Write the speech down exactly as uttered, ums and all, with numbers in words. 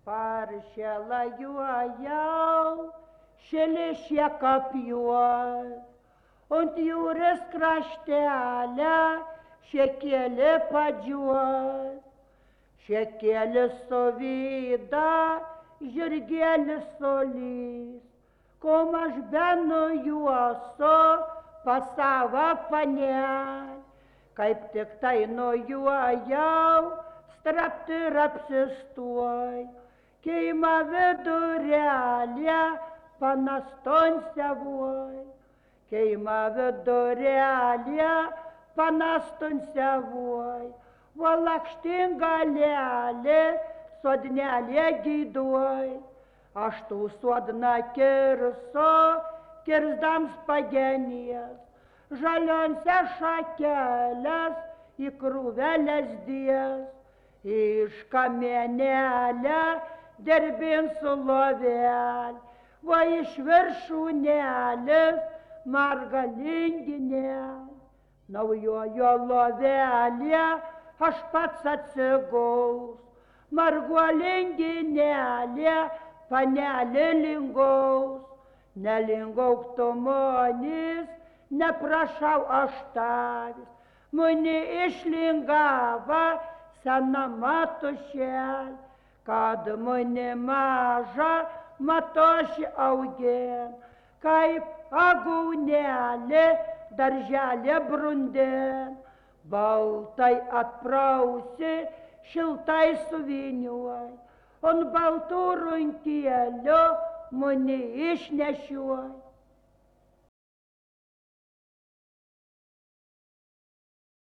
Paršelą juojau, šelišė kapjuos, ant jūros kraštelę šekėlė padžiuos. Šekėlis sovyda, žirgėlis solys, kom aš benu juoso pas savo panelę. Kaip tik tai nujuojau, strapti ir apsistuoj, keima vidurelė panaston sevoj. Keima vidurelė panaston sevoj, valakštinga lėlė sodnelė gyduoj. Aš tų sodna kirso, kirzdams pagenijas, žalionse šakelės į krūvelės dies. Iš kamienelę derbinsiu lovelį, va iš viršūnelės margalinginė. Naujojo lovelė aš pats atsigaus, marguolinginelė panelė lingaus. Nelingauk tu manis, neprašau aš tavęs, mane išlingava sena matušėlė, kad mane maža matoši augėn, kaip agaunelė darželė brundėn. Baltai atprausi, šiltai suviniuoj, ant baltų runkėlio mane išnešiuoj.